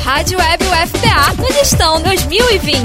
Rádio Web UFPA no Gestão 2020.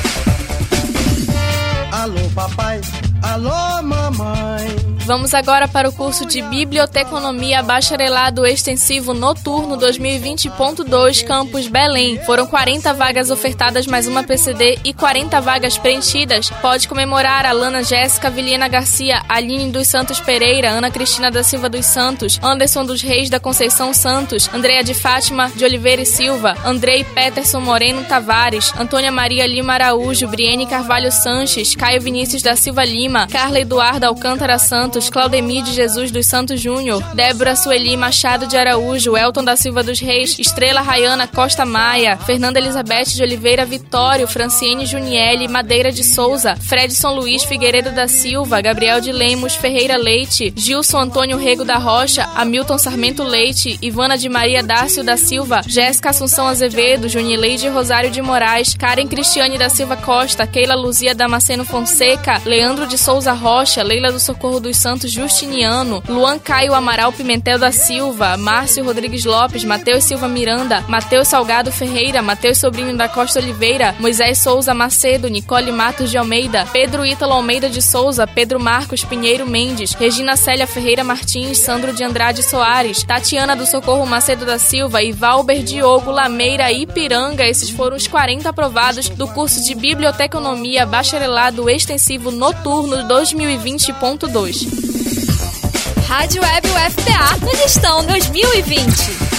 Alô papai, alô mamãe. Vamos agora para o curso de Biblioteconomia Bacharelado Extensivo Noturno 2020.2, Campus Belém. Foram 40 vagas ofertadas mais uma PCD e 40 vagas preenchidas. Pode comemorar Alana Jéssica Vilhena Garcia, Aline dos Santos Pereira, Ana Cristina da Silva dos Santos, Anderson dos Reis da Conceição Santos, Andréa de Fátima de Oliveira e Silva, Andrei Peterson Moreno Tavares, Antônia Maria Lima Araújo, Briene Carvalho Sanches, Caio Vinícius da Silva Lima, Carla Eduarda Alcântara Santos, Claudemir de Jesus dos Santos Júnior, Débora Sueli Machado de Araújo, Elton da Silva dos Reis, Estrela Rayana Costa Maia, Fernanda Elizabeth de Oliveira Vitório, Franciene Juniele Madeira de Souza, Fredson Luiz Figueiredo da Silva, Gabriel de Lemos Ferreira Leite, Gilson Antônio Rego da Rocha, Hamilton Sarmento Leite, Ivana de Maria Dácio da Silva, Jéssica Assunção Azevedo, Junileide Rosário de Moraes, Karen Cristiane da Silva Costa, Keila Luzia Damasceno Fonseca, Leandro de Souza Rocha, Leila do Socorro dos Santos Justiniano, Luan Caio Amaral Pimentel da Silva, Márcio Rodrigues Lopes, Matheus Silva Miranda, Matheus Salgado Ferreira, Matheus Sobrinho da Costa Oliveira, Moisés Souza Macedo, Nicole Matos de Almeida, Pedro Ítalo Almeida de Souza, Pedro Marcos Pinheiro Mendes, Regina Célia Ferreira Martins, Sandro de Andrade Soares, Tatiana do Socorro Macedo da Silva e Valber Diogo Lameira Ipiranga. Esses foram os 40 aprovados do curso de Biblioteconomia Bacharelado Extensivo Noturno 2020.2. Rádio Web UFPA no Gestão 2020.